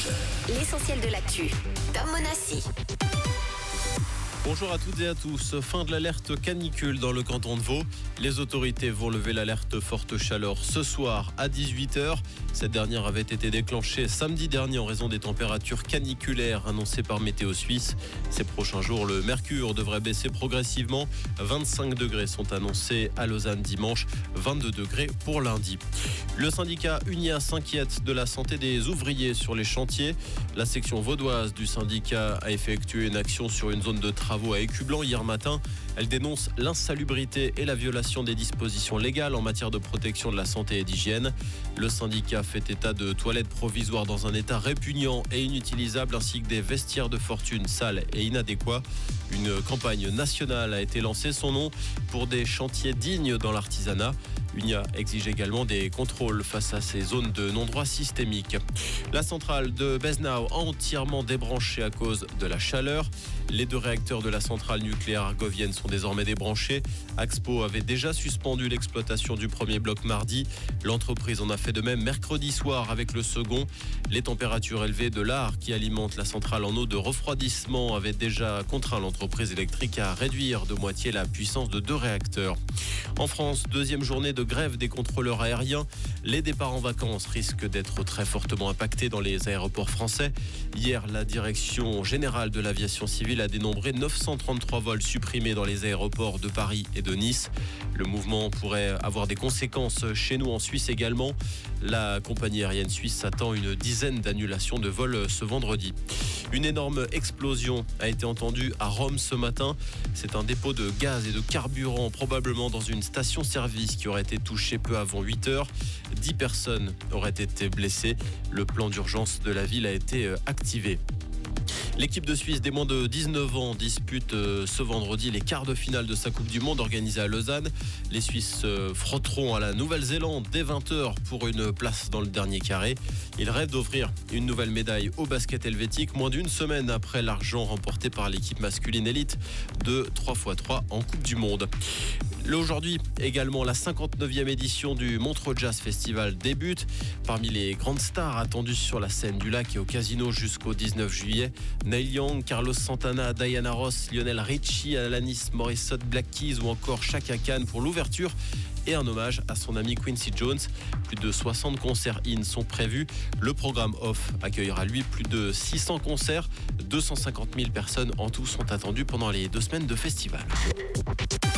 L'essentiel de l'actu. Tom Monassi. Bonjour à toutes et à tous. Fin de l'alerte canicule dans le canton de Vaud. Les autorités vont lever l'alerte forte chaleur ce soir à 18h. Cette dernière avait été déclenchée samedi dernier en raison des températures caniculaires annoncées par Météo Suisse. Ces prochains jours, le mercure devrait baisser progressivement. 25 degrés sont annoncés à Lausanne dimanche, 22 degrés pour lundi. Le syndicat UNIA s'inquiète de la santé des ouvriers sur les chantiers. La section vaudoise du syndicat a effectué une action sur une zone de travaux à Écublanc hier matin. Elle dénonce l'insalubrité et la violation des dispositions légales en matière de protection de la santé et d'hygiène. Le syndicat fait état de toilettes provisoires dans un état répugnant et inutilisable ainsi que des vestiaires de fortune sales et inadéquats. Une campagne nationale a été lancée, son nom, pour des chantiers dignes dans l'artisanat. UNIA exige également des contrôles face à ces zones de non-droit systémique. La centrale de Besnau entièrement débranchée à cause de la chaleur. Les 2 réacteurs de la centrale nucléaire argovienne sont désormais débranchés. Axpo avait déjà suspendu l'exploitation du premier bloc mardi. L'entreprise en a fait de même mercredi soir avec le second. Les températures élevées de l'Ar qui alimente la centrale en eau de refroidissement avaient déjà contraint l'entreprise électrique à réduire de moitié la puissance de 2 réacteurs. En France, 2e journée de grève des contrôleurs aériens. Les départs en vacances risquent d'être très fortement impactés dans les aéroports français. Hier, la direction générale de l'aviation civile a dénombré 933 vols supprimés dans les aéroports de Paris et de Nice. Le mouvement pourrait avoir des conséquences chez nous en Suisse également. La compagnie aérienne suisse attend une dizaine d'annulations de vols ce vendredi. Une énorme explosion a été entendue à Rome ce matin. C'est un dépôt de gaz et de carburant, probablement dans une station-service qui aurait été touchée peu avant 8h. 10 personnes auraient été blessées. Le plan d'urgence de la ville a été activé. L'équipe de Suisse des moins de 19 ans dispute ce vendredi les quarts de finale de sa Coupe du Monde organisée à Lausanne. Les Suisses frotteront à la Nouvelle-Zélande dès 20h pour une place dans le dernier carré. Ils rêvent d'offrir une nouvelle médaille au basket helvétique moins d'une semaine après l'argent remporté par l'équipe masculine élite de 3x3 en Coupe du Monde. Aujourd'hui, également, la 59e édition du Montreux Jazz Festival débute. Parmi les grandes stars attendues sur la scène du lac et au casino jusqu'au 19 juillet, Neil Young, Carlos Santana, Diana Ross, Lionel Richie, Alanis Morissette, Black Keys ou encore Chaka Khan pour l'ouverture et un hommage à son ami Quincy Jones. Plus de 60 concerts in sont prévus. Le programme off accueillera lui plus de 600 concerts. 250 000 personnes en tout sont attendues pendant les 2 semaines de festival.